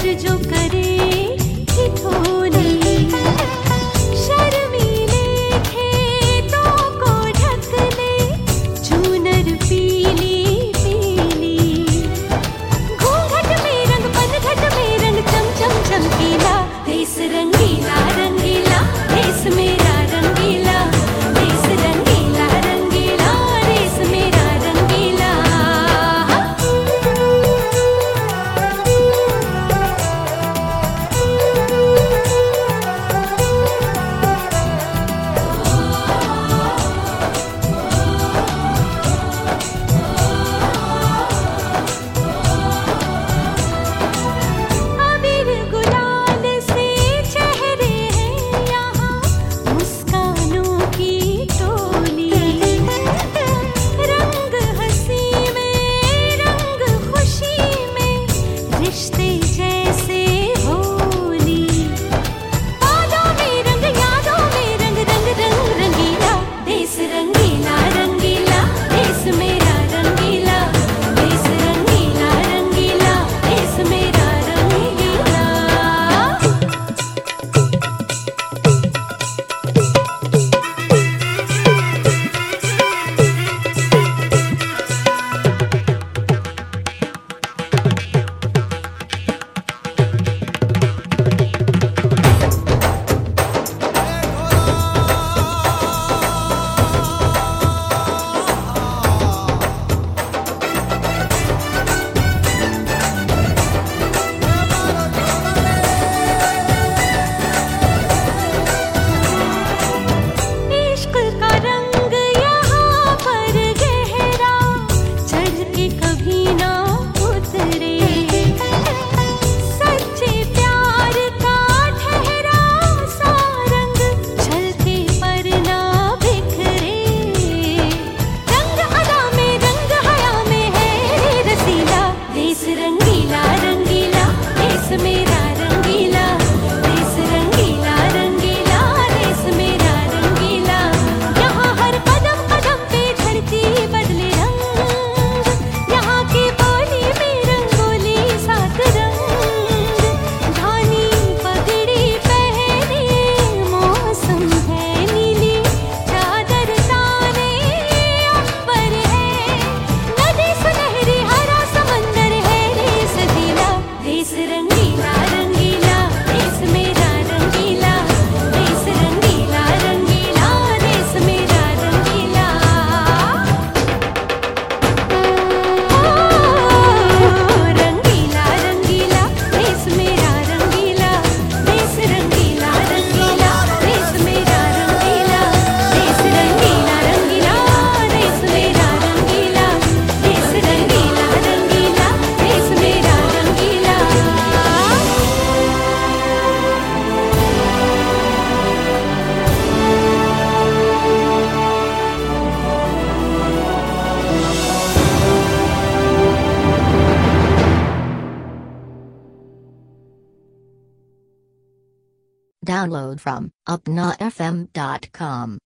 जो करे ठिठोली, शर्मीले खेतों को ढक ले चूनर पीली पीली। घूंघट में रंग पनघट में रंग चम चम चमकीला, देश रंगीला रंगीला देश मेरा रंगीला, देश रंगीला रंगीला देश मेरा रंगीला। अबीर गुलाल से चेहरे हैं यहाँ मुस्कानों की टोली, रंग हंसी में रंग खुशी में रिश्ते जैसे होली। बादों में रंग यादों में रंग रंग रंग रंगीला, देश रंगीला रंगीला देश मेरा रंगीला, देश रंगीला रंगीला देश मेरा रंगीला। इश्क का रंग यहाँ पर गहरा चढ़ के कभी ना उतरे, सच्चे प्यार का ठहरा सा रंग छलके पर ना बिखरे। रंग अदा में रंग हया में है रे रसीला, देश रंगीला रंगीला देश मेरा रंगीला, देश रंगीला रंगीला देश मेरा रंगीला। यहाँ हर कदम कदम पे धरती बदले रंग, यहाँ की बोली में रंगोली सात रंग। धानी पगड़ी पहने मौसम है नीली, चादर ताने अंबर है, नदी सुनहरी हरा समंदर है रे सजीला, देश रंगीला रंगीला देश मेरा रंगीला, देश रंगीला रंगीला देश मेरा रंगीला। रंगीला रंगीला देश मेरा रंगीला, देश रंगीला रंगीला देश मेरा रंगीला, देश रंगीला रंगीला देश मेरा रंगीला, देश रंगीला रंगीला देश मेरा रंगीला। Download from upnafm.com.